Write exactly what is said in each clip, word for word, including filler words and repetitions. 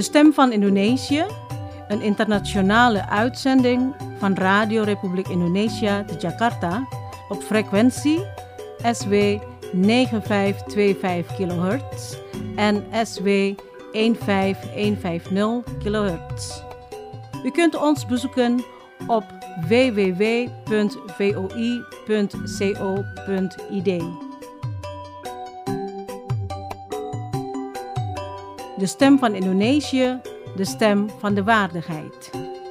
Stem van Indonesië, een internationale uitzending van Radio Republiek Indonesia te Jakarta op frequentie S W negen vijf twee vijf kilohertz en S W een vijf een vijf nul kilohertz. U kunt ons bezoeken op w w w punt v o i punt co punt i d. De stem van Indonesië, de stem van de waardigheid.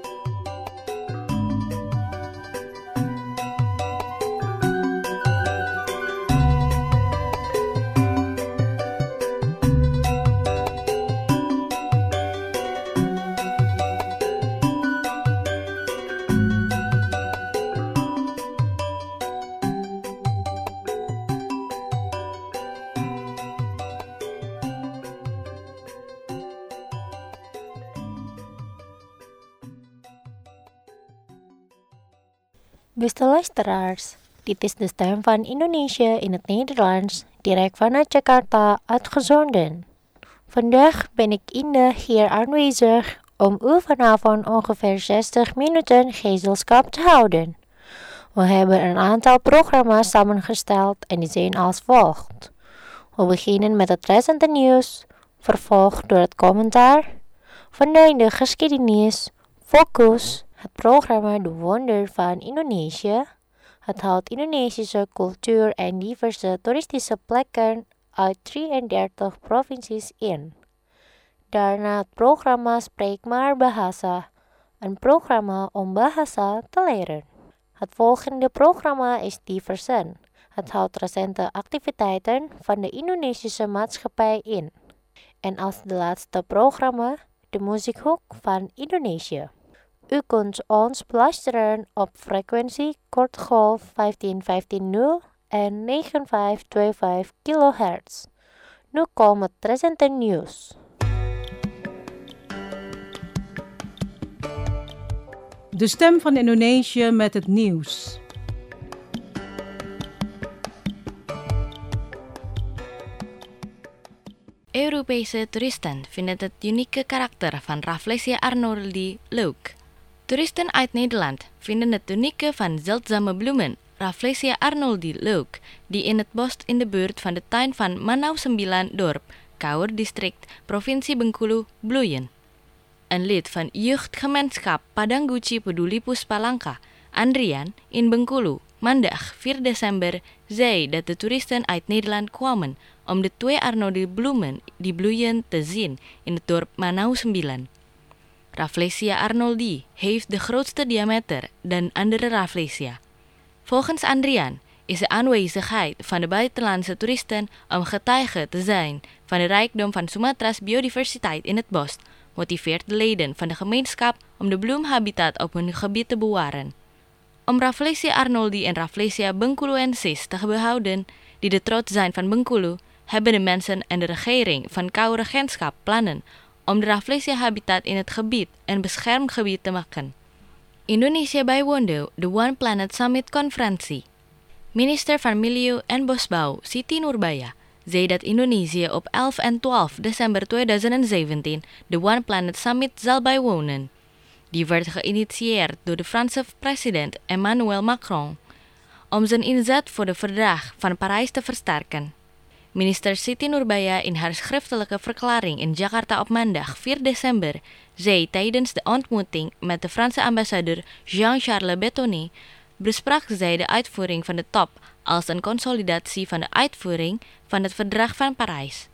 Beste luisteraars, dit is de stem van Indonesië in het Nederlands, direct vanuit Jakarta uitgezonden. Vandaag ben ik Inde hier aanwezig om u vanavond ongeveer zestig minuten gezelschap te houden. We hebben een aantal programma's samengesteld en die zijn als volgt. We beginnen met het recente nieuws, vervolgd door het commentaar, vanuit de geschiedenis, focus, het programma De Wonder van Indonesië. Het houdt Indonesische cultuur en diverse toeristische plekken uit drieëndertig provincies in. Daarna het programma Spreek maar Bahasa, een programma om bahasa te leren. Het volgende programma is Diversen. Het houdt recente activiteiten van de Indonesische maatschappij in. En als de laatste programma, de muziekhoek van Indonesië. U kunt ons beluisteren op frequentie kortgolf vijftien vijftien nul en negen vijf twee vijf kilohertz. Nu komt het recente nieuws. De stem van Indonesië met het nieuws. Europese toeristen vinden het unieke karakter van Rafflesia arnoldii leuk. Toeristen uit Nederland vinden het unieke van zeldzame bloemen Rafflesia arnoldii leuk, die in het bos in de buurt van de tuin van Manau sembilan dorp, Kaur district, provincie Bengkulu, bloeien. Een lid van jeugdgemeenschap Padangguci Peduli Puspalangka, Andrian, in Bengkulu, maandag vier december, zei dat de toeristen uit Nederland kwamen om de twee arnoldii bloemen die bloeien te zien in het dorp Manau sembilan. Rafflesia arnoldii heeft de grootste diameter dan andere Rafflesia. Volgens Andrian is de aanwezigheid van de buitenlandse toeristen om getuige te zijn van de rijkdom van Sumatra's biodiversiteit in het bos, motiveert de leden van de gemeenschap om de bloemhabitat op hun gebied te bewaren. Om Rafflesia arnoldii en Rafflesia bengkuluensis te behouden, die de trots zijn van Bengkulu, hebben de mensen en de regering van Kaur Regentschap plannen om de Rafflesia-habitat in het gebied een beschermd gebied te maken. Indonesië bijwoonde de One Planet Summit conferentie. Minister van Milieu en Bosbouw Siti Nurbaya zei dat Indonesië op elf en twaalf december tweeduizend zeventien de One Planet Summit zal bijwonen. Die werd geïnitieerd door de Franse president Emmanuel Macron om zijn inzet voor het verdrag van Parijs te versterken. Minister Siti Nurbaya in haar schriftelijke verklaring in Jakarta op maandag vier december zei tijdens de ontmoeting met de Franse ambassadeur Jean-Charles Betoni besprak zij de uitvoering van de top als een consolidatie van de uitvoering van het verdrag van Parijs.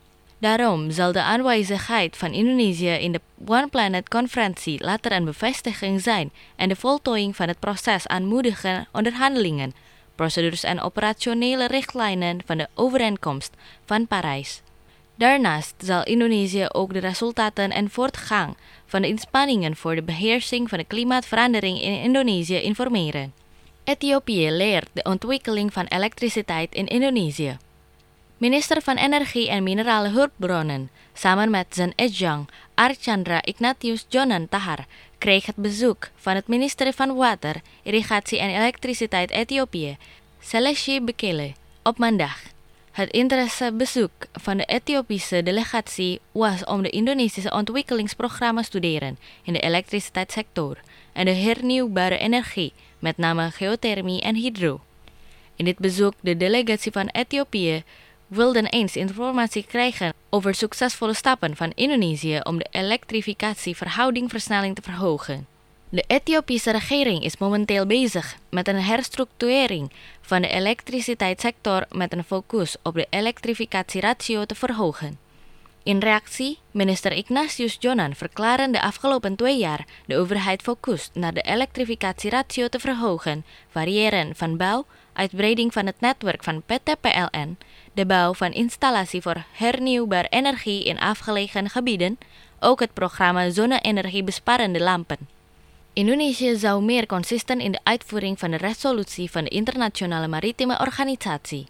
Daarom zal de aanwezigheid van Indonesië in de One Planet conferentie later een bevestiging zijn en de voltooiing van het proces aanmoedigen onderhandelingen, procedures en operationele richtlijnen van de overeenkomst van Parijs. Daarnaast zal Indonesië ook de resultaten en voortgang van de inspanningen voor de beheersing van de klimaatverandering in Indonesië informeren. Ethiopië leert de ontwikkeling van elektriciteit in Indonesië. Minister van Energie en Minerale Hulpbronnen, samen met zijn adjunct Archandra Ignatius Jonan Tahar, kreeg het bezoek van het ministerie van Water, Irrigatie en Elektriciteit Ethiopië, Seleschi Bekele, op maandag. Het interessebezoek van de Ethiopische delegatie was om de Indonesische ontwikkelingsprogramma studeren in de elektriciteitssector en de hernieuwbare energie, met name geothermie en hydro. In dit bezoek de delegatie van Ethiopië wilden eens informatie krijgen over succesvolle stappen van Indonesië om de elektrificatieverhouding-versnelling te verhogen. De Ethiopische regering is momenteel bezig met een herstructurering van de elektriciteitssector met een focus op de elektrificatieratio te verhogen. In reactie, minister Ignatius Jonan verklaarde de afgelopen twee jaar de overheid focust naar de elektrificatieratio te verhogen, variëren van bouw, uitbreiding van het netwerk van P T P L N, de bouw van installatie voor hernieuwbare energie in afgelegen gebieden, ook het programma zonne-energiebesparende lampen. Indonesië zou meer consistent in de uitvoering van de resolutie van de Internationale Maritieme Organisatie.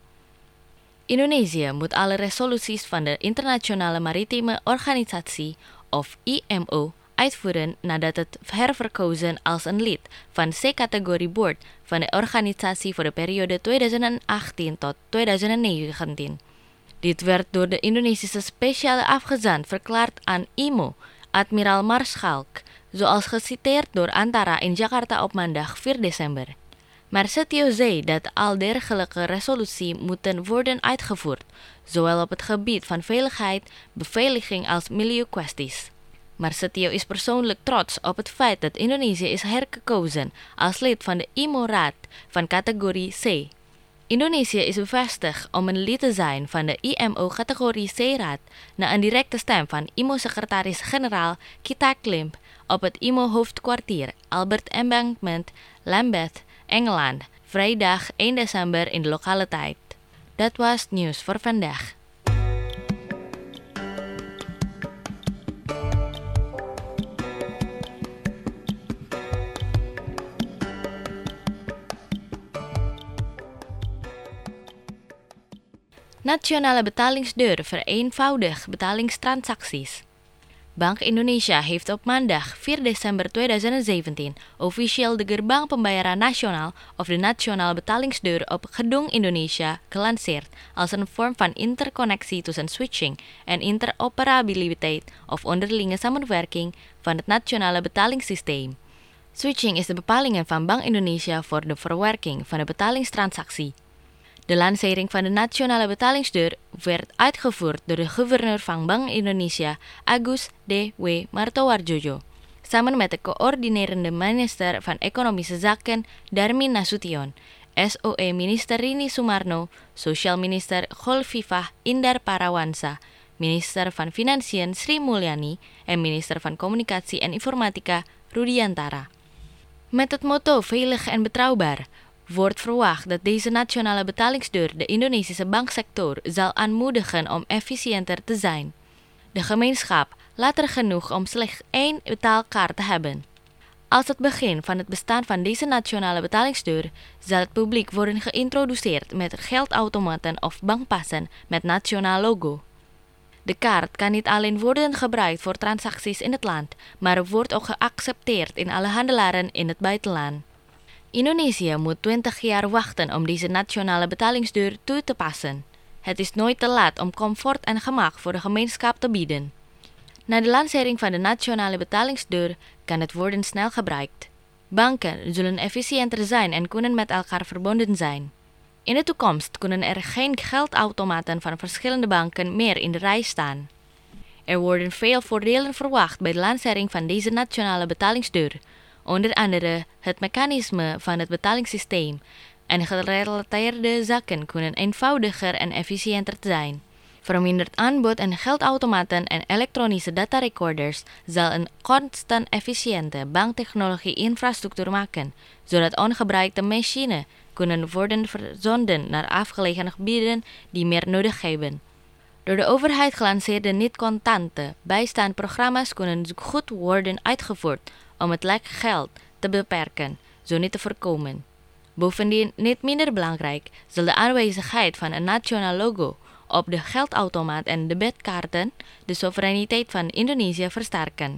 Indonesië moet alle resoluties van de Internationale Maritieme Organisatie, of I M O, uitvoeren nadat het herverkozen als een lid van C-categorie board van de organisatie voor de periode tweeduizend achttien tot tweeduizend negentien. Dit werd door de Indonesische speciale afgezant verklaard aan I M O, admiraal Maarschalk, zoals geciteerd door Antara in Jakarta op maandag vier december. Marsetio zei dat al dergelijke resoluties moeten worden uitgevoerd, zowel op het gebied van veiligheid, beveiliging als milieukwesties. Marsetio is persoonlijk trots op het feit dat Indonesië is hergekozen als lid van de I M O-raad van categorie C. Indonesië is bevestigd om een lid te zijn van de I M O-categorie C-raad na een directe stem van I M O-secretaris-generaal Kita Klimp op het I M O-hoofdkwartier Albert Embankment, Lambeth, Engeland, vrijdag één december in de lokale tijd. Dat was nieuws voor vandaag. Nationale betalingsdeur vereenvoudigt betalingstransacties. Bank Indonesia heeft op maandag vier december tweeduizend zeventien officieel de gerbang pembayaran nasional of de nationale betalingsdeur op Gedung Indonesia gelanceerd als een vorm van interconnectie tussen switching en interoperabiliteit of onderlinge samenwerking van het nationale betalingssysteem. Switching is de bepalingen van Bank Indonesia voor de verwerking van de betalingstransactie. De lancering van de nationale betalingsdeur werd uitgevoerd door de gouverneur van Bank Indonesia, Agus D W Martowardojo, samen met de coördinerende minister van Economische Zaken, Darmin Nasution, S O E-minister Rini Sumarno, Sociaal Minister Kholfifah Indar Parawansa, minister van Financiën Sri Mulyani en minister van Communicatie en Informatica Rudiantara. Met het motto veilig en betrouwbaar wordt verwacht dat deze nationale betalingsdeur de Indonesische banksector zal aanmoedigen om efficiënter te zijn. De gemeenschap laat er genoeg om slechts één betaalkaart te hebben. Als het begin van het bestaan van deze nationale betalingsdeur zal het publiek worden geïntroduceerd met geldautomaten of bankpassen met nationaal logo. De kaart kan niet alleen worden gebruikt voor transacties in het land, maar wordt ook geaccepteerd in alle handelaren in het buitenland. Indonesië moet twintig jaar wachten om deze nationale betalingsdeur toe te passen. Het is nooit te laat om comfort en gemak voor de gemeenschap te bieden. Na de lancering van de nationale betalingsdeur kan het worden snel gebruikt. Banken zullen efficiënter zijn en kunnen met elkaar verbonden zijn. In de toekomst kunnen er geen geldautomaten van verschillende banken meer in de rij staan. Er worden veel voordelen verwacht bij de lancering van deze nationale betalingsdeur. Onder andere het mechanisme van het betalingssysteem en gerelateerde zaken kunnen eenvoudiger en efficiënter zijn. Verminderd aanbod aan geldautomaten en elektronische datarecorders zal een constant efficiënte banktechnologie-infrastructuur maken, zodat ongebruikte machines kunnen worden verzonden naar afgelegen gebieden die meer nodig hebben. Door de overheid gelanceerde niet-contante bijstandprogramma's kunnen goed worden uitgevoerd om het lek geld te beperken, zo niet te voorkomen. Bovendien, niet minder belangrijk, zal de aanwezigheid van een nationaal logo op de geldautomaat en debetkaarten de soevereiniteit van Indonesië versterken.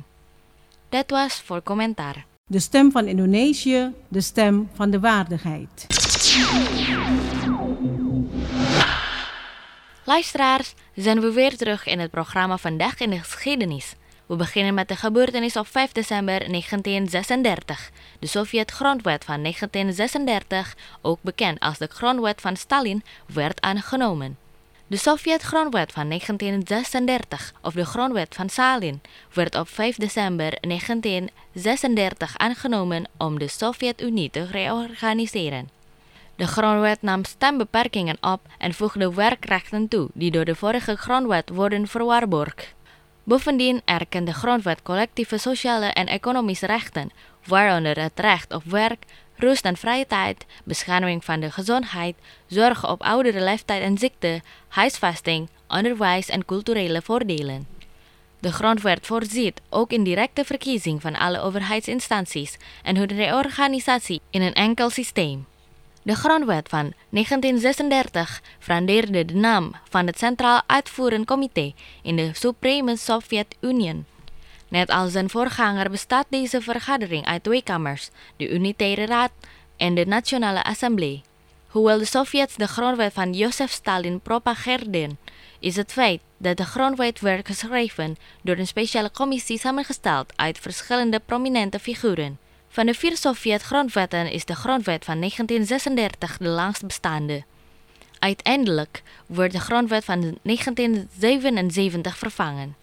Dat was voor commentaar. De stem van Indonesië, de stem van de waardigheid. Luisteraars, zijn we weer terug in het programma Vandaag in de Geschiedenis. We beginnen met de gebeurtenis op vijf december negentien zesendertig. De Sovjet-grondwet van negentien zesendertig, ook bekend als de grondwet van Stalin, werd aangenomen. De Sovjet-grondwet van negentien zesendertig, of de grondwet van Stalin, werd op vijf december negentien zesendertig aangenomen om de Sovjet-Unie te reorganiseren. De grondwet nam stembeperkingen op en voegde werkrechten toe die door de vorige grondwet worden verwaarborgd. Bovendien erkent de grondwet collectieve sociale en economische rechten, waaronder het recht op werk, rust en vrije tijd, bescherming van de gezondheid, zorg op oudere leeftijd en ziekte, huisvesting, onderwijs en culturele voordelen. De grondwet voorziet ook in directe verkiezing van alle overheidsinstanties en hun reorganisatie in een enkel systeem. De grondwet van negentien zesendertig veranderde de naam van het Centraal Uitvoerend Comité in de Supreme Sovjet-Unie. Net als zijn voorganger bestaat deze vergadering uit twee kamers, de Unitaire Raad en de Nationale Assemblée. Hoewel de Sovjets de grondwet van Josef Stalin propageerden, is het feit dat de grondwet werd geschreven door een speciale commissie samengesteld uit verschillende prominente figuren. Van de vier Sovjet-grondwetten is de grondwet van negentien zesendertig de langst bestaande. Uiteindelijk werd de grondwet van negentien zevenenzeventig vervangen.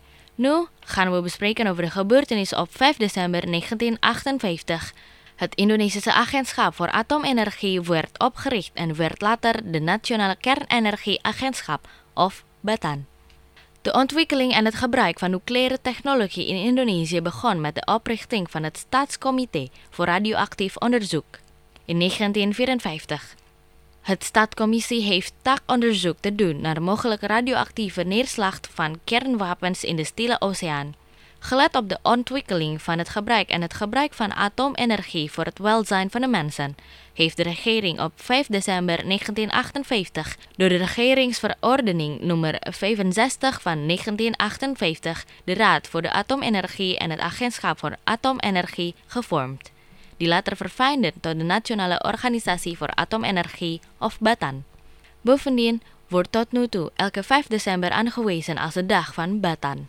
Nu gaan we bespreken over de gebeurtenis op vijf december negentien achtenvijftig. Het Indonesische Agentschap voor Atoomenergie werd opgericht en werd later de Nationale Kernenergieagentschap of BATAN. De ontwikkeling en het gebruik van nucleaire technologie in Indonesië begon met de oprichting van het Staatscomité voor Radioactief Onderzoek in negentien vierenvijftig. Het Staatscommissie heeft taakonderzoek te doen naar mogelijke radioactieve neerslag van kernwapens in de Stille Oceaan. Gelet op de ontwikkeling van het gebruik en het gebruik van atoomenergie voor het welzijn van de mensen, heeft de regering op vijf december negentien achtenvijftig door de regeringsverordening nummer vijfenzestig van negentien achtenvijftig de Raad voor de Atoomenergie en het Agentschap voor Atoomenergie gevormd, die later verfijnden tot de Nationale Organisatie voor Atoomenergie of BATAN. Bovendien wordt tot nu toe elke vijf december aangewezen als de dag van BATAN.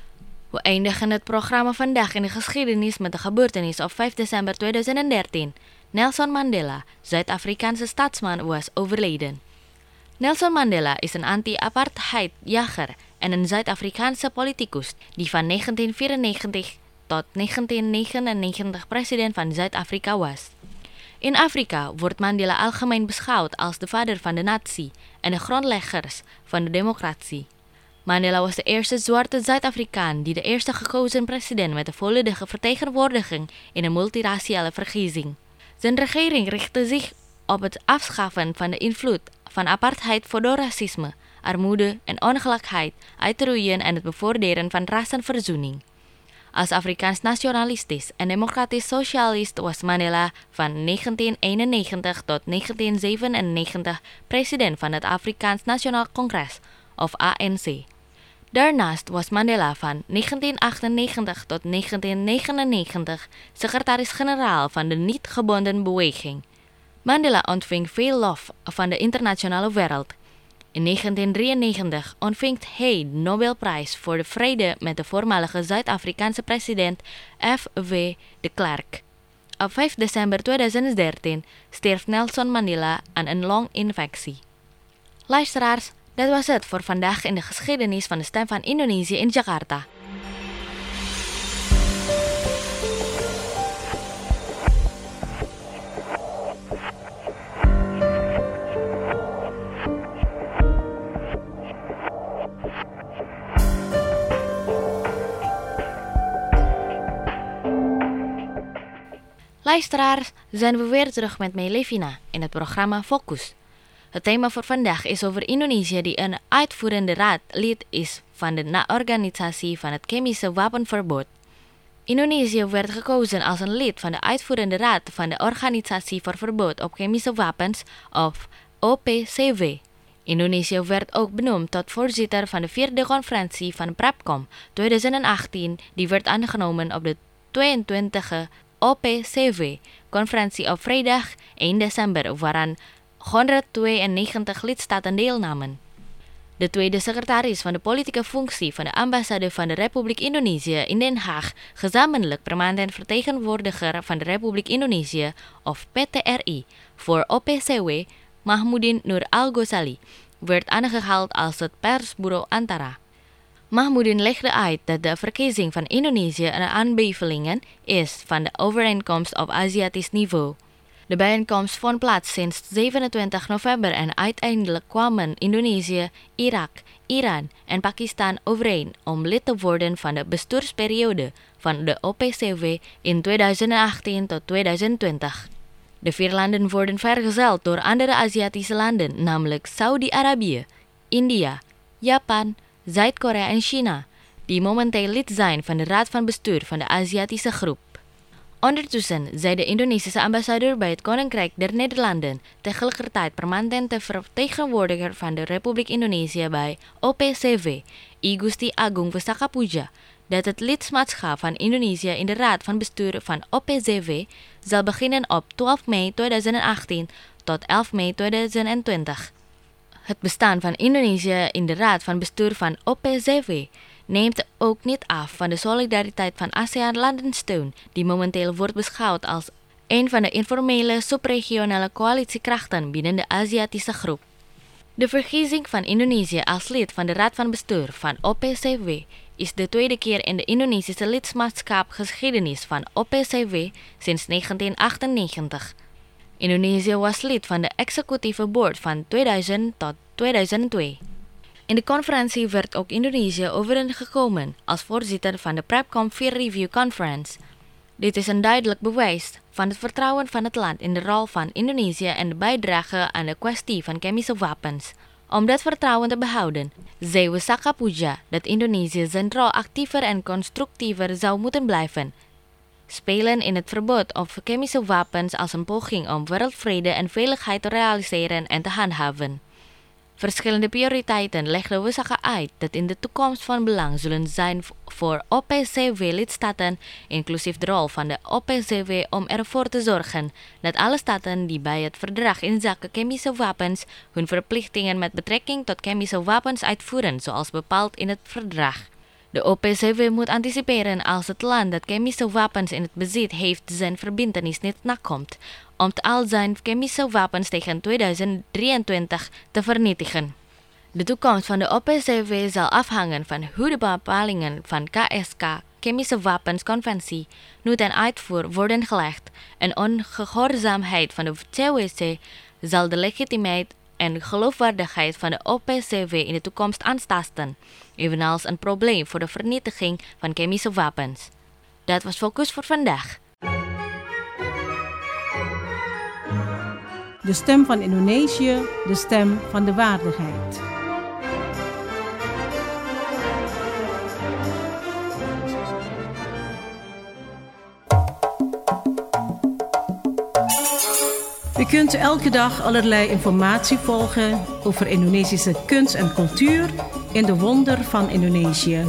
We eindigen het programma Vandaag in de Geschiedenis met de gebeurtenis op vijf december tweeduizend dertien. Nelson Mandela, Zuid-Afrikaanse staatsman, was overleden. Nelson Mandela is een anti-apartheidjager en een Zuid-Afrikaanse politicus die van negentien vierennegentig tot negentien negenennegentig president van Zuid-Afrika was. In Afrika wordt Mandela algemeen beschouwd als de vader van de natie en de grondleggers van de democratie. Mandela was de eerste zwarte Zuid-Afrikaan die de eerste gekozen president met de volledige vertegenwoordiging in een multiraciale verkiezing. Zijn regering richtte zich op het afschaffen van de invloed van apartheid voor door racisme, armoede en ongelijkheid uit te roeien en het bevorderen van rassenverzoening. Als Afrikaans nationalistisch en democratisch socialist was Mandela van negentien eenennegentig tot negentien zevenennegentig president van het Afrikaans Nationaal Congres of A N C. Daarnaast was Mandela van negentien achtennegentig tot negentien negenennegentig secretaris-generaal van de niet-gebonden beweging. Mandela ontving veel lof van de internationale wereld. In negentien drieënnegentig ontving hij de Nobelprijs voor de Vrede met de voormalige Zuid-Afrikaanse president F W de Klerk. Op vijf december tweeduizend dertien stierf Nelson Mandela aan een longinfectie. Luisteraars, dat was het voor vandaag in de geschiedenis van de Stem van Indonesië in Jakarta. Luisteraars, zijn we weer terug met mij Levina in het programma Focus. Het thema voor vandaag is over Indonesië die een uitvoerende raad lid is van de organisatie van het chemische wapenverbod. Indonesië werd gekozen als een lid van de uitvoerende raad van de Organisatie voor Verbod op Chemische Wapens of O P C W. Indonesië werd ook benoemd tot voorzitter van de vierde conferentie van PrepCom tweeduizend achttien die werd aangenomen op de tweeëntwintigste O P C W-conferentie op vrijdag één december waaraan honderdtweeënnegentig lidstaten deelnamen. De tweede secretaris van de politieke functie van de ambassade van de Republiek Indonesië in Den Haag, gezamenlijk permanent vertegenwoordiger van de Republiek Indonesië of P T R I voor O P C W, Mahmudin Nur Al-Ghazali, werd aangehaald als het persbureau Antara. Mahmudin legde uit dat de verkiezing van Indonesië een aanbevelingen is van de overeenkomst op Aziatisch niveau. De bijeenkomst vond plaats sinds zevenentwintig november en uiteindelijk kwamen Indonesië, Irak, Iran en Pakistan overeen om lid te worden van de bestuursperiode van de O P C W in tweeduizend achttien tot tweeduizend twintig. De vier landen worden vergezeld door andere Aziatische landen, namelijk Saudi-Arabië, India, Japan, Zuid-Korea en China, die momenteel lid zijn van de Raad van Bestuur van de Aziatische Groep. Ondertussen zei de Indonesische ambassadeur bij het Koninkrijk der Nederlanden, tegelijkertijd permanente vertegenwoordiger van de Republiek Indonesië bij O P C W, I Gusti Agung Pusakapuja, dat het lidmaatschap van Indonesië in de Raad van Bestuur van O P C W zal beginnen op twaalf mei tweeduizend achttien tot elf mei tweeduizend twintig. Het bestaan van Indonesië in de Raad van Bestuur van O P C W neemt ook niet af van de solidariteit van ASEAN-landensteun, die momenteel wordt beschouwd als een van de informele subregionale coalitiekrachten binnen de Aziatische groep. De verkiezing van Indonesië als lid van de Raad van Bestuur van O P C W is de tweede keer in de Indonesische lidmaatschapsgeschiedenis van O P C W sinds negentien achtennegentig. Indonesië was lid van de executieve board van tweeduizend tot tweeduizend twee. In de conferentie werd ook Indonesië overeengekomen als voorzitter van de PrepCom vier Review Conference. Dit is een duidelijk bewijs van het vertrouwen van het land in de rol van Indonesië en de bijdrage aan de kwestie van chemische wapens. Om dat vertrouwen te behouden, zei Pusakapuja dat Indonesië zijn rol actiever en constructiever zou moeten blijven spelen in het verbod op chemische wapens als een poging om wereldvrede en veiligheid te realiseren en te handhaven. Verschillende prioriteiten legde Pusaka uit dat in de toekomst van belang zullen zijn voor O P C W-lidstaten, inclusief de rol van de O P C W om ervoor te zorgen dat alle staten die bij het verdrag inzake chemische wapens hun verplichtingen met betrekking tot chemische wapens uitvoeren, zoals bepaald in het verdrag. De O P C W moet anticiperen als het land dat chemische wapens in het bezit heeft zijn verbintenis niet nakomt, om al zijn chemische wapens tegen tweeduizend drieëntwintig te vernietigen. De toekomst van de O P C W zal afhangen van hoe de bepalingen van K S K, Chemische Wapensconventie, nu ten uitvoer worden gelegd en ongehoorzaamheid van de C W C zal de legitimiteit en geloofwaardigheid van de O P C W in de toekomst aantasten, evenals een probleem voor de vernietiging van chemische wapens. Dat was Focus voor vandaag. De stem van Indonesië, de stem van de waardigheid. U kunt elke dag allerlei informatie volgen over Indonesische kunst en cultuur in de Wonder van Indonesië.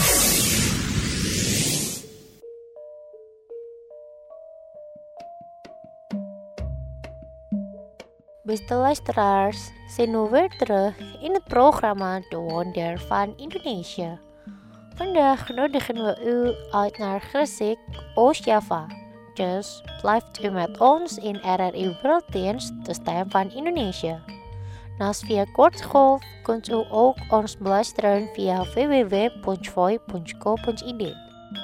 Beste luisteraars, zijn nu weer terug in het programma De Wonder van Indonesië. Vandaag nodigen we u uit naar Gresik, Oost-Java. Dus blijft u met ons in R R I Werelddienst, de stem van Indonesië. Naast via kortgolf kunt u ook ons beluisteren via w w w punt voi punt co punt i d.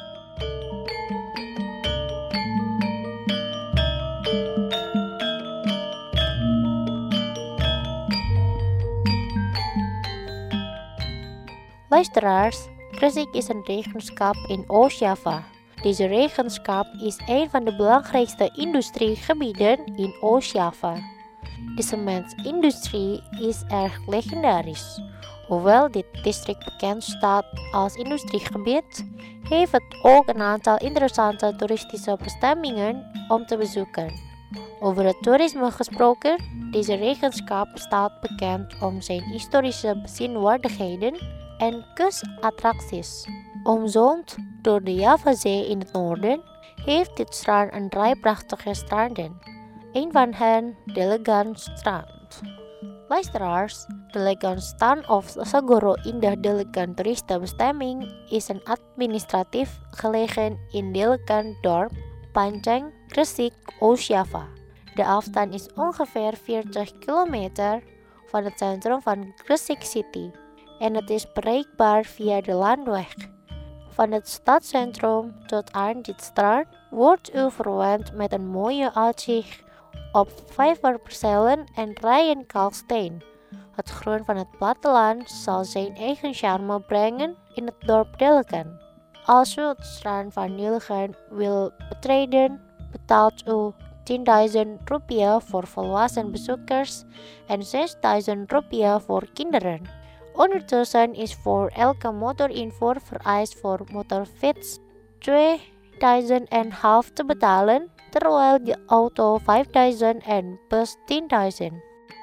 Luisteraars, Gresik is een regenschap in Oost-Java. Deze regenschap is een van de belangrijkste industriegebieden in Oost-Java. De cementindustrie is erg legendarisch. Hoewel dit district bekend staat als industriegebied, heeft het ook een aantal interessante toeristische bestemmingen om te bezoeken. Over het toerisme gesproken, deze regenschap staat bekend om zijn historische bezienswaardigheden en kustattracties. Omzoomd door de Javazee in het noorden, heeft dit strand een rij prachtige stranden. Een van hen, de Legan strand. Luisteraars, de Leganstan of Segoro Indah Delikan Toeristenbestemming is een administratief gelegen in Delikan dorp, Panceng, Gresik, Oost-Java. De afstand is ongeveer veertig kilometer van het centrum van Gresik City en het is bereikbaar via de landweg. Van het stadscentrum tot aan dit strand wordt u verwend met een mooie uitzicht op vijverpercelen en rijen kalksteen. Het groen van het platteland zal zijn eigen charme brengen in het dorp Delikan. Als u het strand van Delikan wil betreden, betaalt u tienduizend rupiah voor volwassen bezoekers en zesduizend rupiah voor kinderen. Ondertussen is voor elke motorinvoer vereist voor motorfiets tweeduizend en half te betalen, terwijl de auto vijfduizend en bus tienduizend.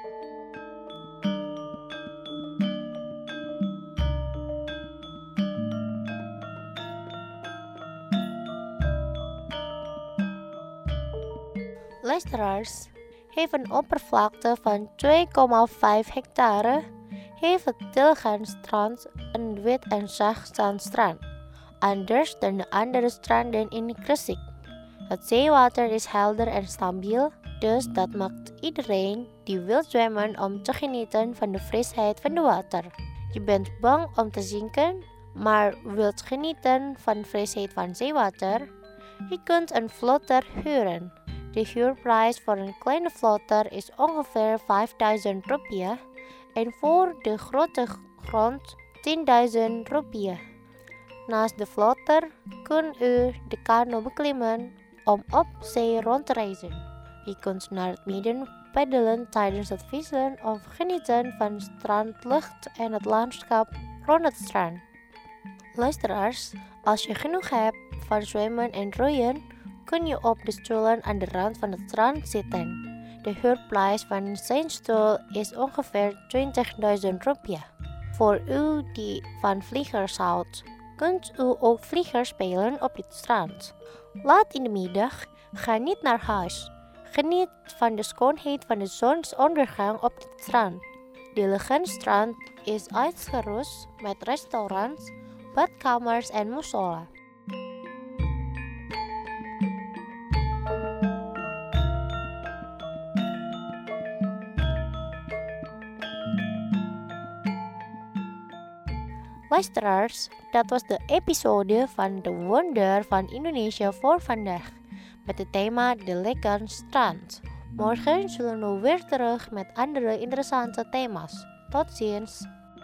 Luisteraars, heeft een oppervlakte van twee komma vijf hectare, heeft het Delikanstrand een wit en zacht zandstrand, anders dan de andere stranden in Gresik. Het zeewater is helder en stabiel, dus dat maakt iedereen die wil zwemmen om te genieten van de frisheid van het water. Je bent bang om te zinken, maar wilt genieten van de frisheid van zeewater? Je kunt een vlotter huren. De huurprijs voor een kleine vlotter is ongeveer vijfduizend rupiah en voor de grote grond tienduizend rupiah. Naast de vlotter kunt u de kano beklimmen om op zee rond te reizen. Je kunt naar het midden peddelen tijdens het vissen of genieten van de strandlucht en het landschap rond het strand. Luisteraars, als je genoeg hebt van zwemmen en roeien, kun je op de stoelen aan de rand van het strand zitten. De huurprijs van zijn stoel is ongeveer twintigduizend rupiah. Voor u die van vliegers houdt, kunt u ook vliegers spelen op dit strand. Laat in de middag, ga niet naar huis. Geniet van de schoonheid van de zonsondergang op dit strand. De Legansstrand is uitgerust met restaurants, badkamers en musola. Luisteraars, dat was de episode van De Wonder van Indonesia voor vandaag, met het thema De Legansstrand. Morgen zullen we weer terug met andere interessante thema's. Tot ziens!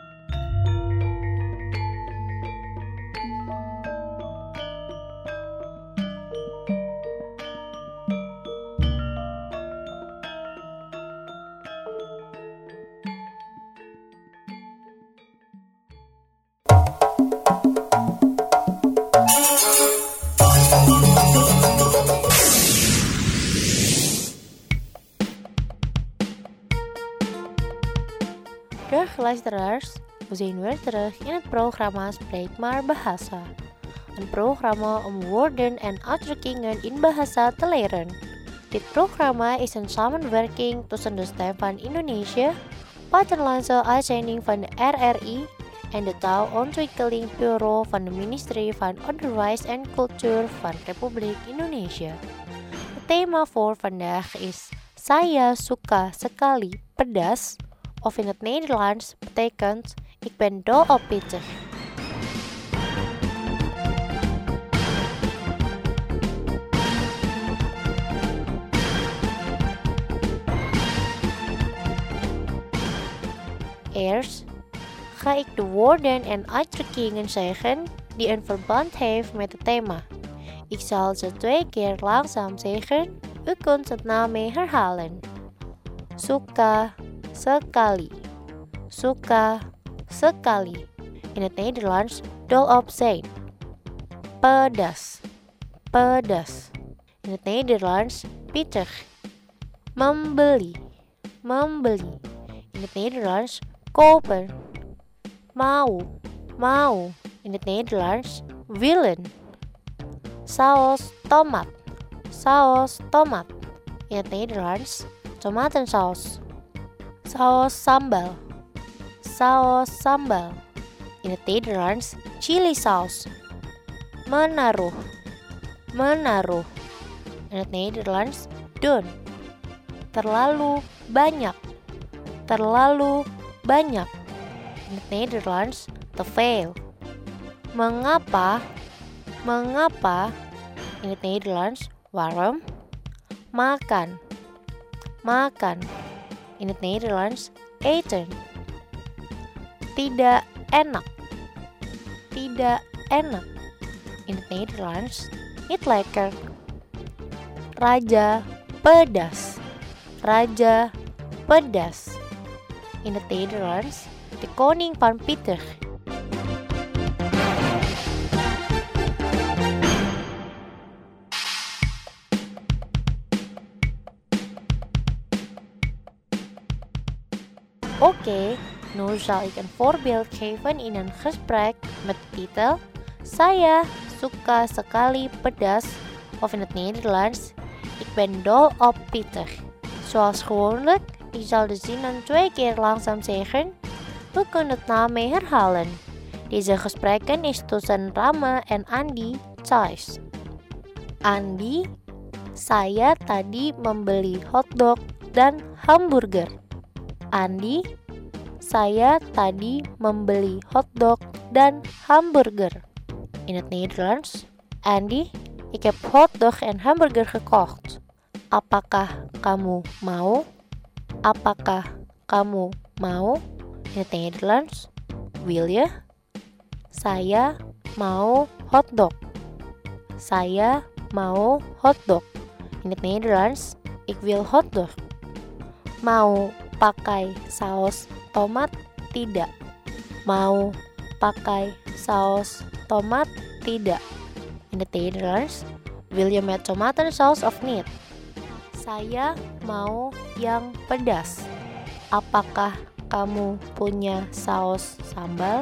Dag luisteraars, we zijn weer terug in het programma Spreek maar Bahasa. Een programma om woorden en uitdrukkingen in bahasa te leren. Dit programma is een samenwerking tussen de Stem van Indonesië, buitenlandse uitzending van de R R I en de Taalontwikkeling Bureau van het Ministerie van Onderwijs en Cultuur van Republiek Indonesia. Het thema voor vandaag is Saya suka sekali pedas, of in het Nederlands betekent ik ben dol op pittig. Eerst ga ik de woorden en uitdrukkingen zeggen die een verband heeft met het thema. Ik zal ze twee keer langzaam zeggen, u kunt het na mij herhalen. Suka sekali, suka sekali. In het Nederlands dol op zijn. Pedas, pedas. In het Nederlands pittig. Membeli, membeli. In het Nederlands kopen. Mau, mau. In het Nederlands willen. Saus tomat, saus tomat. In het Nederlands tomatensaus. Saus sambal. Saus sambal. In the Netherlands, chili sauce. Menaruh. Menaruh. In the Netherlands, doen. Terlalu banyak. Terlalu banyak. In the Netherlands, te veel. Mengapa? Mengapa? In the Netherlands, waarom? Makan. Makan. In the Netherlands, eten. Tidak enak. Tidak enak. In the Netherlands, niet lekker. Raja pedas. Raja pedas. In the Netherlands, de koning van Pieter. Oké, nu zal ik een voorbeeld geven in een gesprek met de titel Saya suka sekali pedas, of in het Nederlands, ik ben dol op pittig. Zoals gewoonlijk, ik zal de zinnen twee keer langzaam zeggen. U kunt het na mij herhalen. Deze gesprekken is tussen Rama en Andi thuis. Andi, saya tadi membeli hotdog dan hamburger. Andi, saya tadi membeli hotdog dan hamburger. In het Nederlands, Andy, ik heb hotdog en hamburger gekocht. Apakah kamu mau? Apakah kamu mau? In het Nederlands, wil je? Saya mau hotdog. Saya mau hotdog. In het Nederlands, ik wil hotdog. Mau pakai saus tomat? Tidak. Mau pakai saus tomat? Tidak. In the Netherlands, wil je met tomatensaus of niet? Saya mau yang pedas. Apakah kamu punya saus sambal?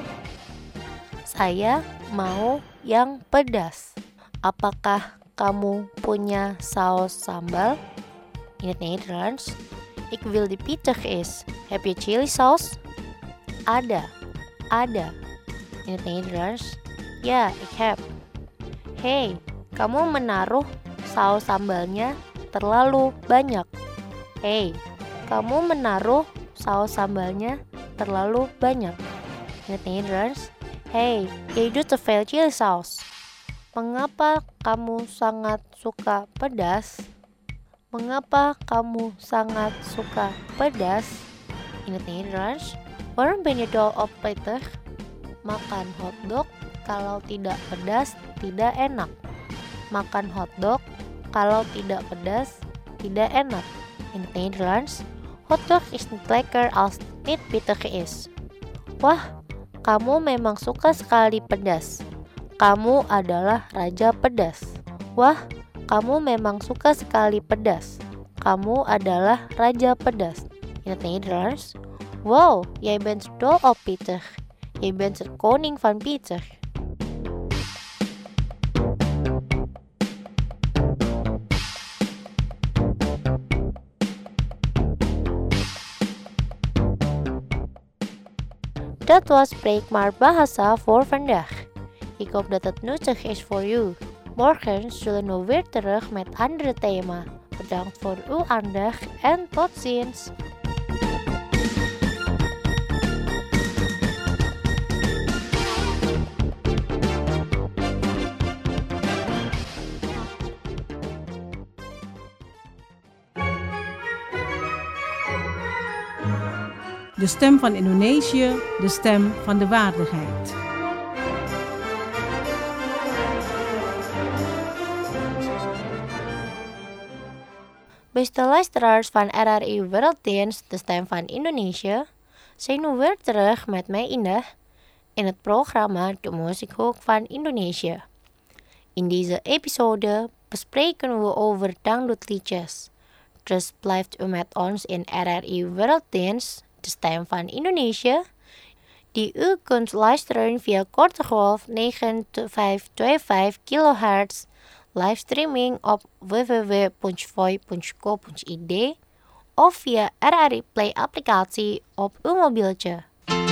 Saya mau yang pedas. Apakah kamu punya saus sambal? In the Netherlands, ik wil die pittig is. Heb je chili saus? Ada. Ada. In het Nederlands, ja, ik heb. Hei, kamu menaruh saus sambalnya terlalu banyak. Hei, kamu menaruh saus sambalnya terlalu banyak. In het Nederlands, hei, je doet te veel chili saus. Mengapa kamu sangat suka pedas? Mengapa kamu sangat suka pedas? In het Nederlands, waarom ben je dol op pittig? Makan hotdog kalau tidak pedas tidak enak. Makan hotdog kalau tidak pedas tidak enak. In het Nederlands, hotdog is niet lekker als het niet pittig is. Wah, kamu memang suka sekali pedas. Kamu adalah raja pedas. Wah, kamu memang suka sekali pedas. Kamu adalah raja pedas. In het Nederlands, wow, jij bent dol op pittig. Jij bent de koning van pittig. Dat was Spreekmaar Bahasa voor vandaag. Ik hoop dat het nuttig is voor u. Morgen zullen we weer terug met andere thema. Bedankt voor uw aandacht en tot ziens. De stem van Indonesië, de stem van de waardigheid. Beste luisteraars van R R I Werelddienst, de stem van Indonesië, zijn we weer terug met mij Indah in het programma De Muziekhoek van Indonesië. In deze episode bespreken we over dangdutliedjes. Dus blijft u met ons in R R I Werelddienst, de stem van Indonesië, die u kunt luisteren via korte golf negen vijf twee vijf kilohertz, livestreaming op w w w punt voi punt co punt i d of via R R I Play applicatie op uw mobieltje.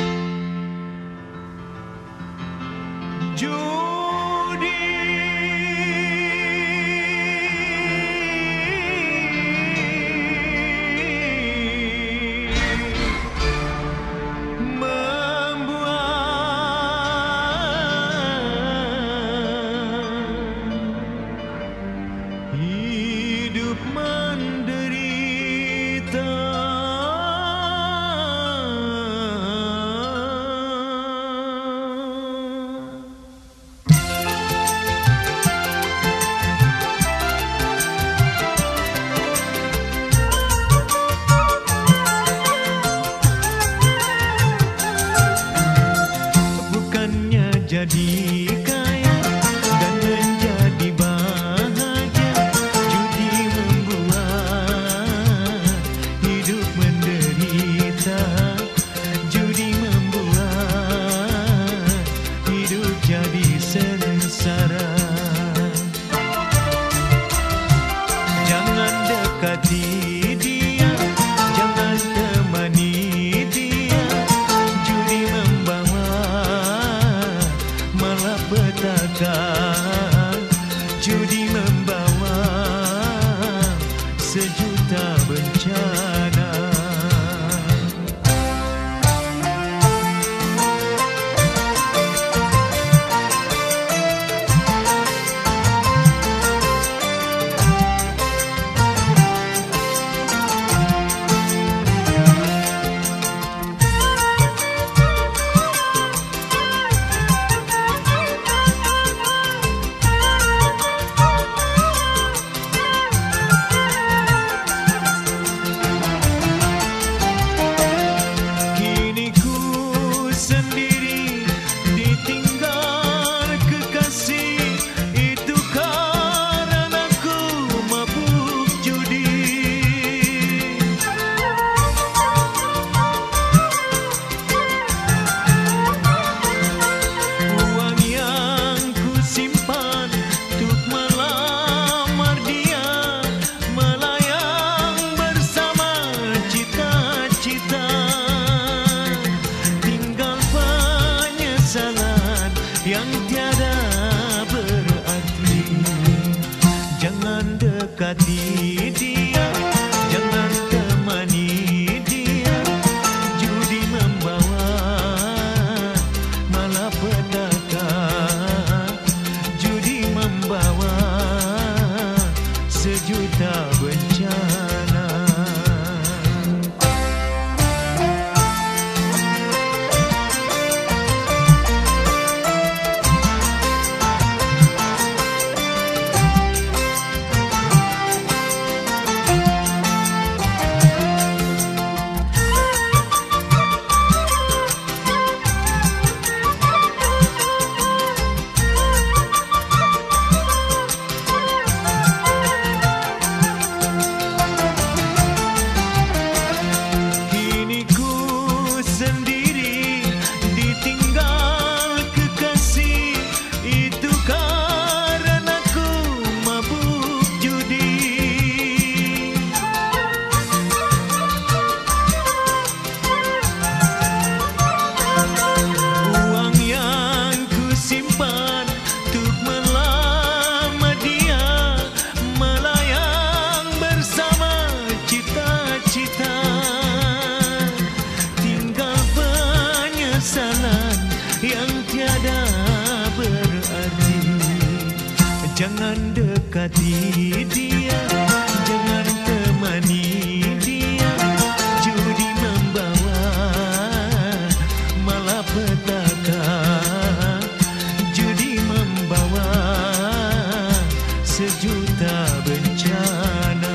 Jangan dekati dia, jangan temani dia, judi membawa malapetaka, judi membawa sejuta bencana.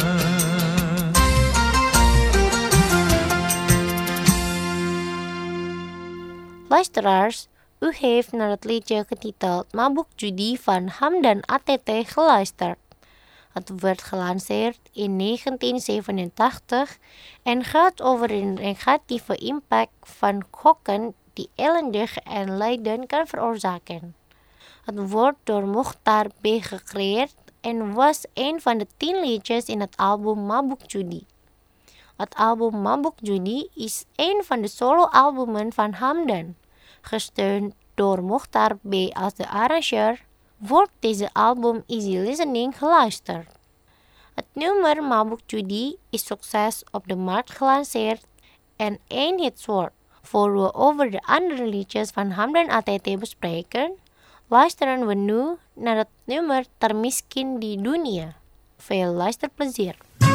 Luisteraars, u heeft naar het liedje getiteld Mabuk Judi van Hamdan A T T geluisterd. Het werd gelanceerd in negentien zevenentachtig en gaat over een negatieve impact van gokken die ellendig en lijden kan veroorzaken. Het wordt door Mukhtar B. gecreëerd en was een van de tien liedjes in het album Mabuk Judi. Het album Mabuk Judi is een van de solo-albumen van Hamdan. Gesteund door Mukhtar B. als de arrangeur, wordt deze album easy listening geluisterd. Het nummer Mabuk Judi is succes op de markt gelanceerd en één hit wordt. Voor we over de andere liedjes van Hamdan A T T bespreken, luisteren we nu naar het nummer Termiskin di Dunia. Veel luisterplezier.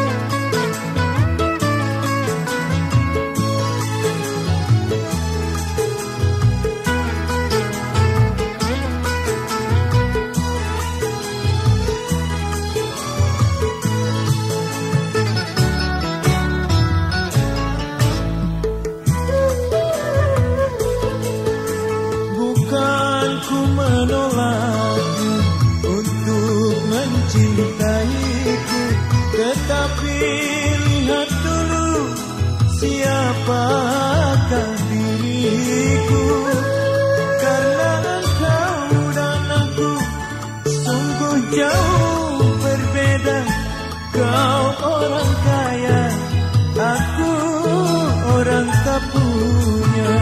Tetapi lihat dulu siapakah diriku, karena engkau dan aku sungguh jauh berbeda. Kau orang kaya, aku orang tak punya.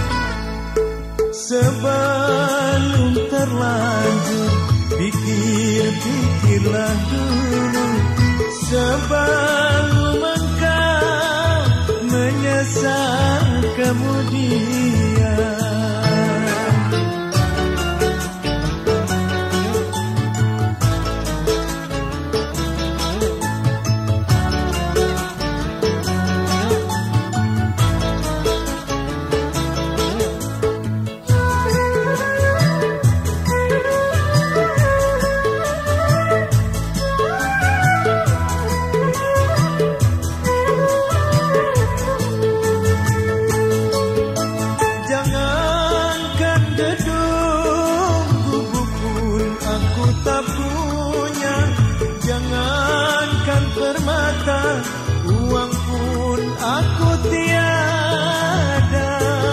Sebelum terlanjur pikir-pikirlah dulu, sebelum engkau menyesal kemudian. Uang pun aku tiada.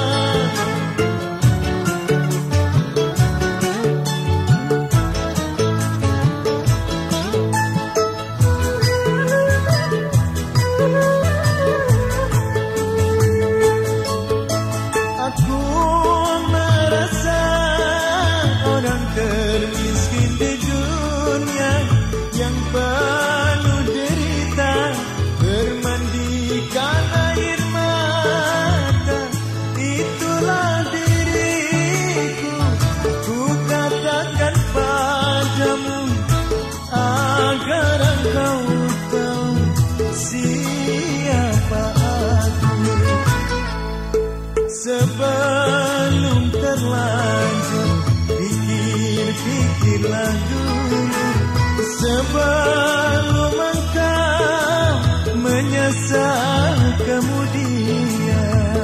Aku merasa orang termiskin di dunia yang penuh derita, bermandikan air mata. Itulah diriku, ku katakan padamu agar engkau tahu siapa aku. Sebelum terlanjur pikir-pikirlah dulu, sebelum engkau menyesal kemudian.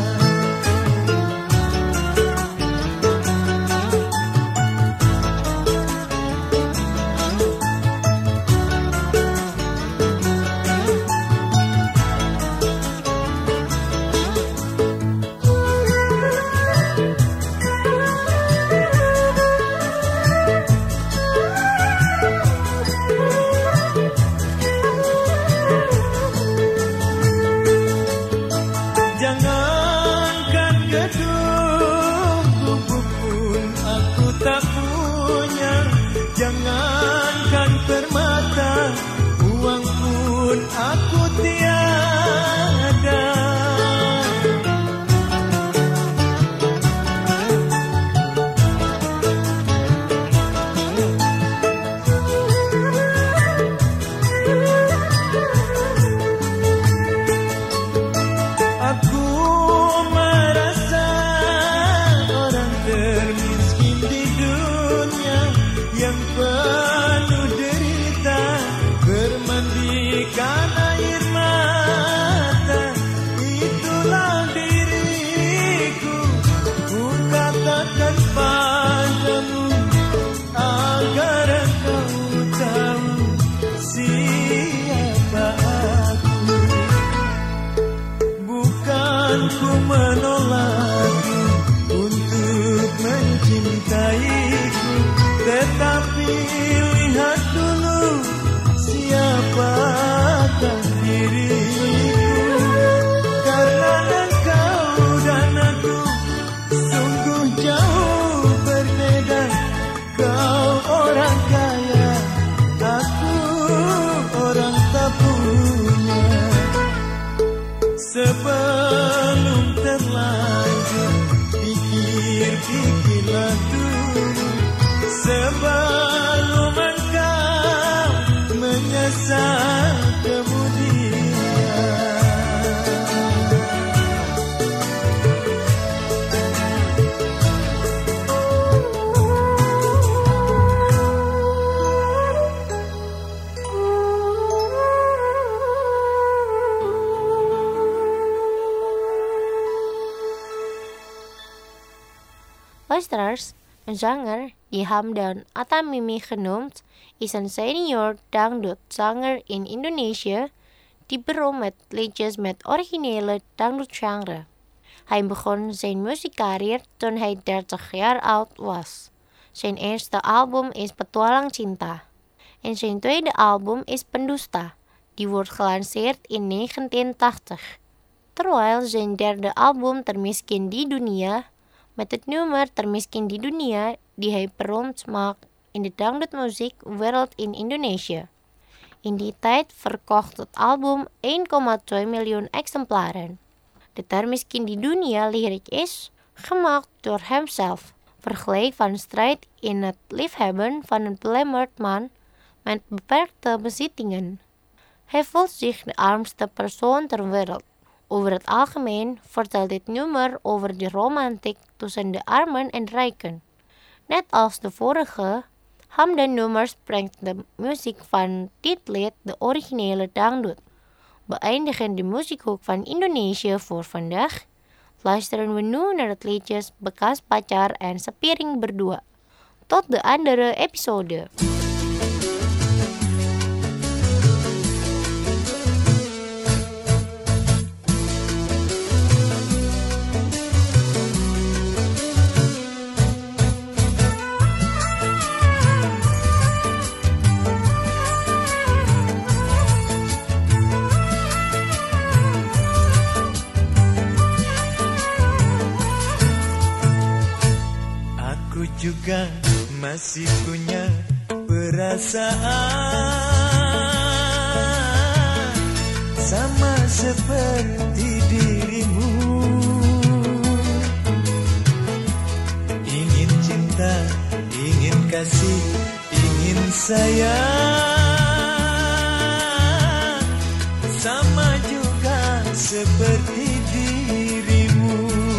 Jangankan gedung, gubuk pun aku tak punya. Jangankan permata, uang pun aku tiada. Aku merasa orang termiskin di dunia yang penuh derita, bermandikan air mata. Itulah diriku, ku katakan padamu agar engkau tahu siapa aku. Bukan ku menolakmu untuk mencintaiku, tetapi lihat dulu siapa kemudian. Luisteraars, een zanger die Hamdan Atamimi genoemd is een senior dangdut-zanger in Indonesië die beroemd met liedjes met originele dangdut-genre. Hij begon zijn muziekcarrière toen hij dertig jaar oud was. Zijn eerste album is Petualang Cinta. En zijn tweede album is Pendusta, die wordt gelanceerd in negentien tachtig. Terwijl zijn derde album Termiskin di Dunia met het nummer Termiskin di Dunia die hij beroemd maakt in de dangdutmuziekwereld in Indonesië. In die tijd verkocht het album één komma twee miljoen exemplaren. De Termiskin di Dunia lyric is gemaakt door hemzelf, vergelijk van strijd in het liefhebben van een belemmerd man met beperkte bezittingen. Hij voelt zich de armste persoon ter wereld. Over het algemeen vertelt dit nummer over de romantiek tussen de armen en rijken. Net als de vorige, Hamdan nummers brengt de muziek van dit lied de originele dangdut. Beëindigen de muziekhoek van Indonesië voor vandaag, luisteren we nu naar het liedjes Bekas Pacar en Sepiring Berdua. Tot de andere episode. Juga masih punya perasaan sama seperti dirimu. Ingin cinta, ingin kasih, ingin sayang sama juga seperti dirimu.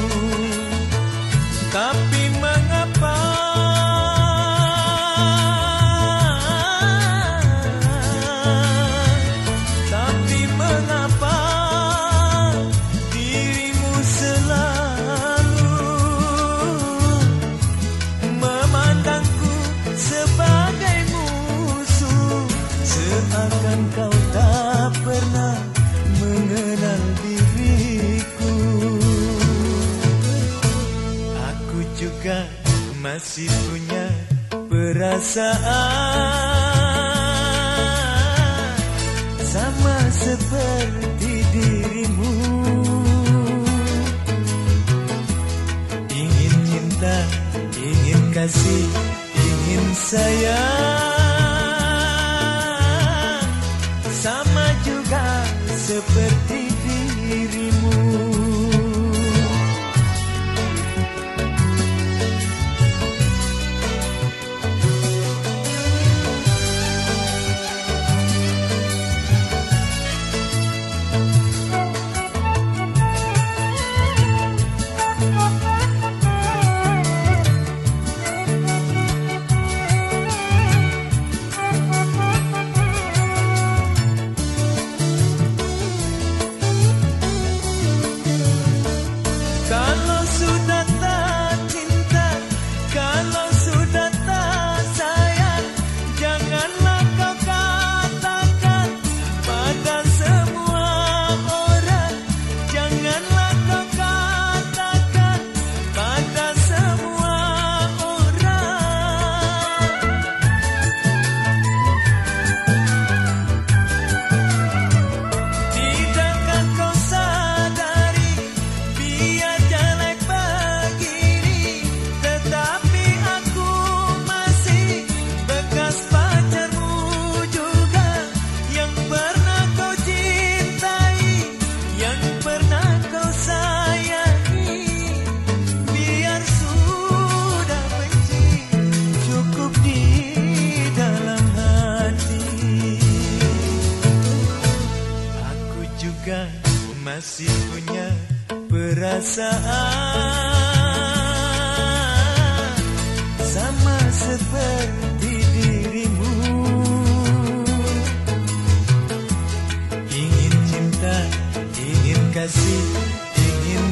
Tapi mengapa Tapi mengapa dirimu selalu memandangku sebagai musuh, seakan kau tak pernah mengenal diriku. Aku juga masih punya perasaan sama seperti dirimu. Ingin cinta, ingin kasih, ingin sayang sama juga seperti dirimu. Kau juga masih punya perasaan sama seperti dirimu. Ingin cinta, ingin kasih, ingin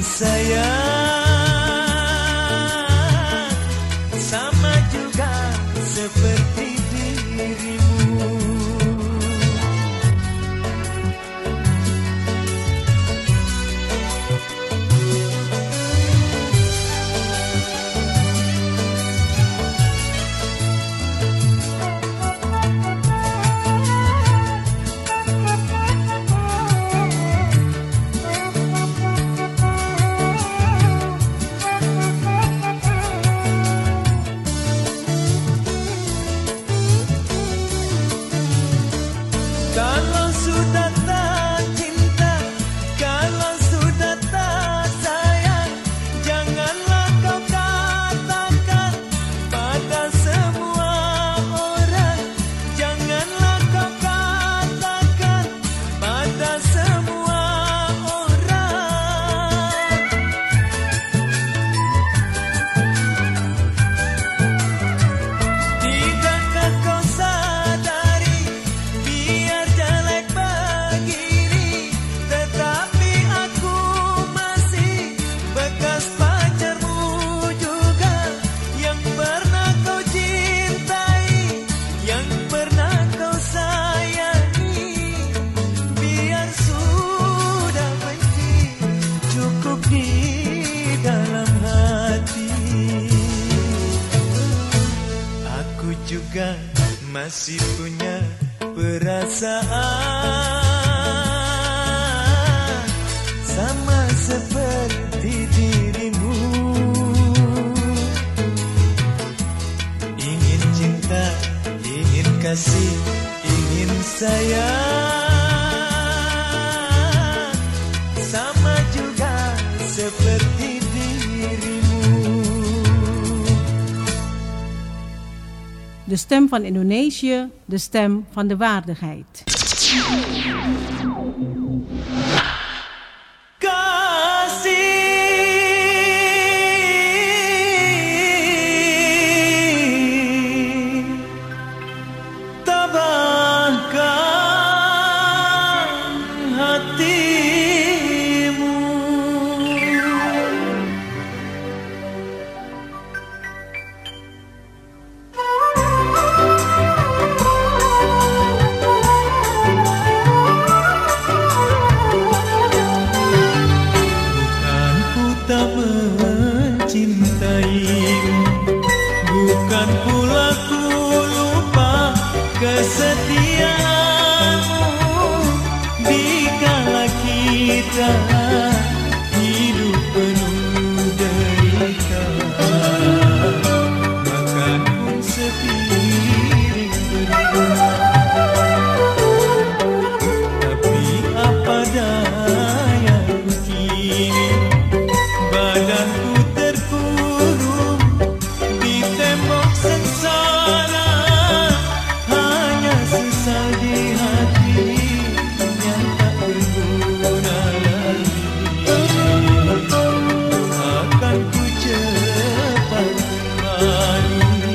sayang sama juga seperti dirimu. Kalau sudah tak cinta, kalau sudah tak sayang, janganlah kau katakan pada semua orang. Janganlah kau katakan pada semua orang. Tidakkah kau sadari biar jelek begini, tetapi aku masih bekas pacarmu juga, yang pernah kau cintai, yang pernah kau sayangi. Biar sudah benci, cukup di dalam hati. Aku juga masih punya perasaan sama seperti dirimu. Ingin cinta, ingin kasih, ingin sayang sama juga seperti dirimu. De stem van Indonesië, de stem van de waardigheid. Kasih, tabahkan hatimu. Bukan ku tak mencintaimu, bukan pula ku lupa kesetiaanmu. Dikala kita hidup penuh derita, makan pun sepiring berdua. Tapi apa daya ku kini, badanku terkurung di tembok sengsara. Hanya sesal di hati yang tak berguna lagi. Akan ku cepat kembali.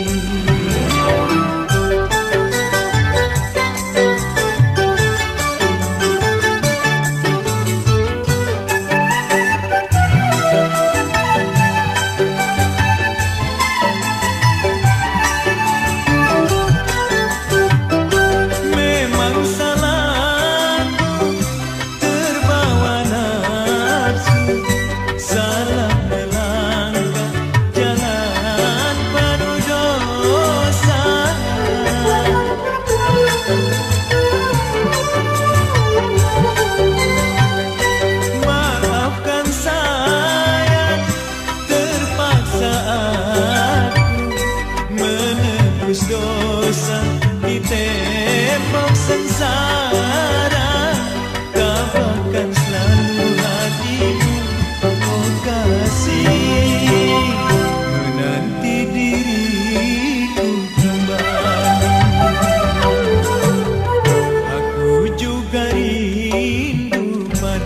Memang salahku terbawa nafsu, salah melangkah jalan penuh dosa. Maafkan saya, terpaksa aku menebus dosa di tembok sengsara. Tabahkan selalu hatimu, oh kasih, menanti diriku kembali. Aku juga rindu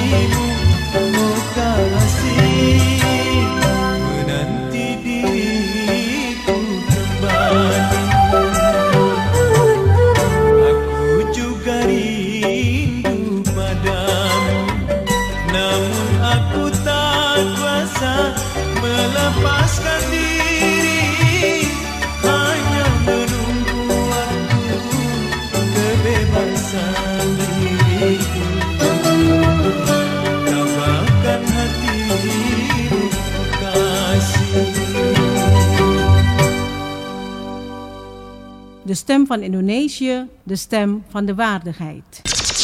dirimu, oh kasih, menanti diriku kembali. Aku juga rindu padamu, namun aku tak kuasa melepaskan diri, hanya menunggu waktu kebebasan diriku. Tabahkan hatimu kasih. De stem van Indonesië, de stem van de waardigheid.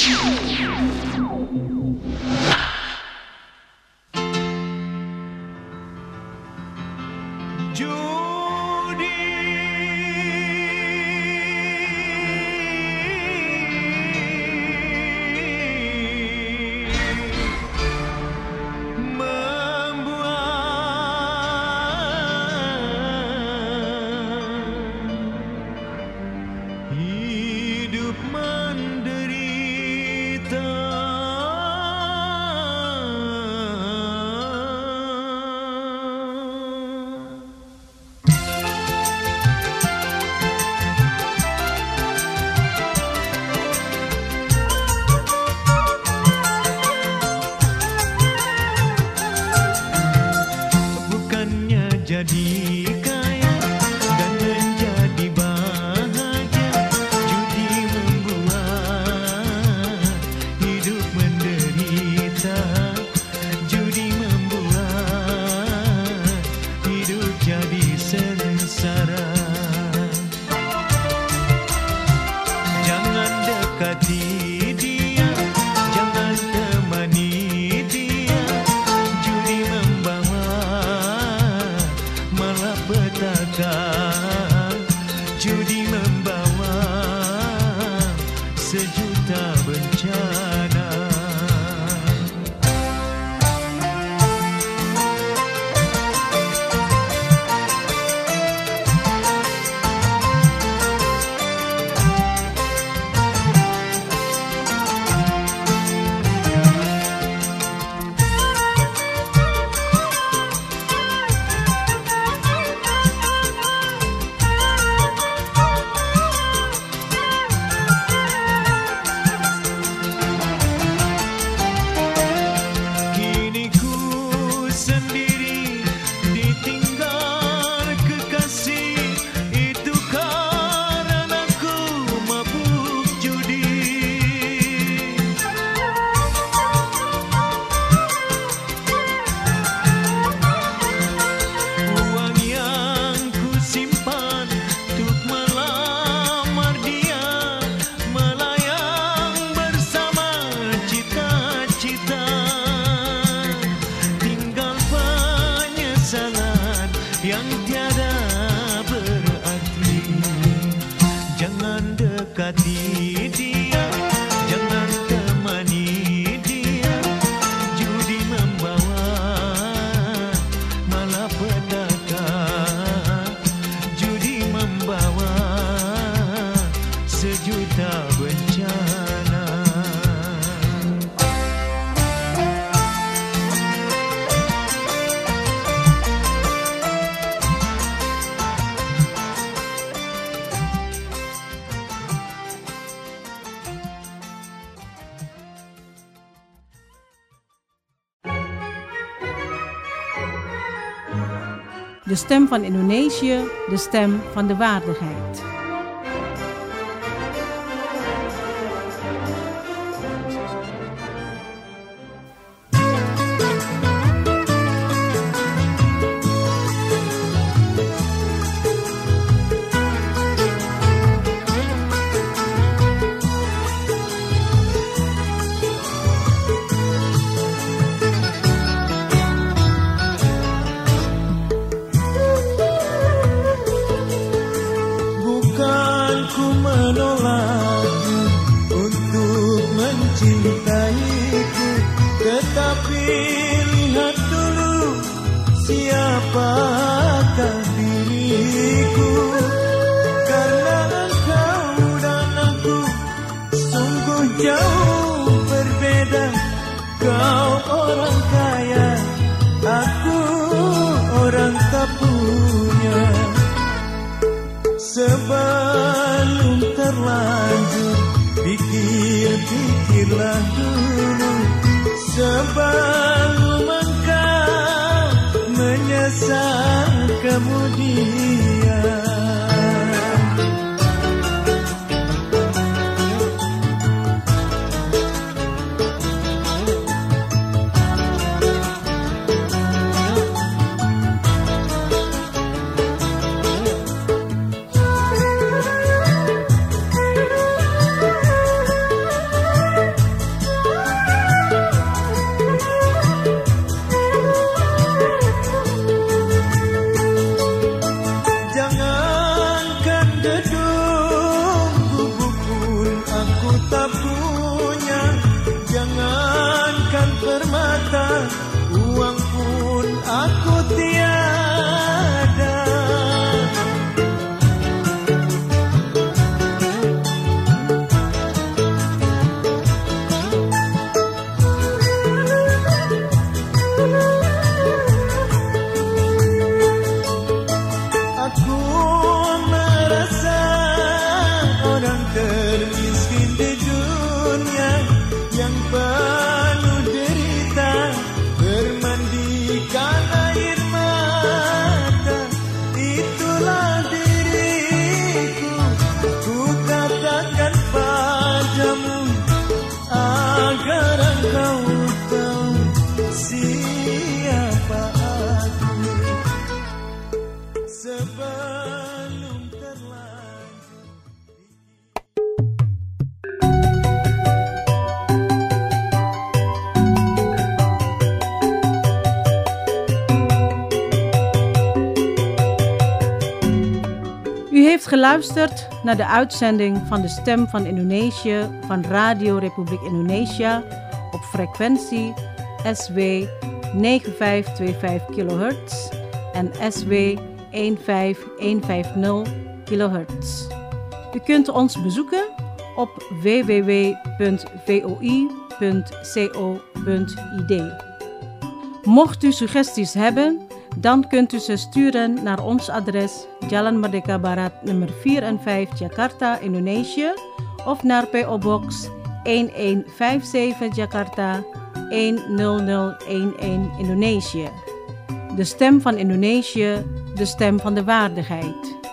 Hidup menderita, bukannya jadi kaya dan menjadi bahagia, judi membuat hidup menderita, judi membuat hidup jadi sengsara. Jangan dekati dia, jangan temani dia, judi membawa malapetaka, judi membawa sejuta bencana. Kini ku sendiri ditinggal kekasih, itu karena ku mabuk judi. Uang yang ku simpan untuk melamar dia melayang bersama cita-cita. Tinggal penyesalan yang tiada berarti. Jangan dekati dia, jangan temani dia, judi membawa malapetaka, judi membawa sejuta bencana. De stem van Indonesië, de stem van de waardigheid. Bukan ku menolakmu untuk mencintaiku, tetapi lihat dulu siapakah diriku. Karena engkau dan aku sungguh jauh berbeda. Kau ketahuilah dulu sebelum engkau menyesal kemudian. Uang pun aku tiada. Aku merasa orang termiskin di dunia yang penuh derita, bermandikan air mata. Itulah diriku, ku katakan padamu agar engkau tahu siapa aku sebelum terlanjur. U heeft geluisterd naar de uitzending van de Stem van Indonesië van Radio Republiek Indonesia op frequentie S W negen vijf twee vijf kilohertz en S W een vijf een vijf nul kilohertz. U kunt ons bezoeken op w w w punt v o i punt co punt i d. Mocht u suggesties hebben, dan kunt u ze sturen naar ons adres Jalan Merdeka Barat nummer vier en vijf Jakarta, Indonesië of naar P O Box een een vijf zeven Jakarta een nul nul een een Indonesië. De Stem van Indonesië, de stem van de waardigheid.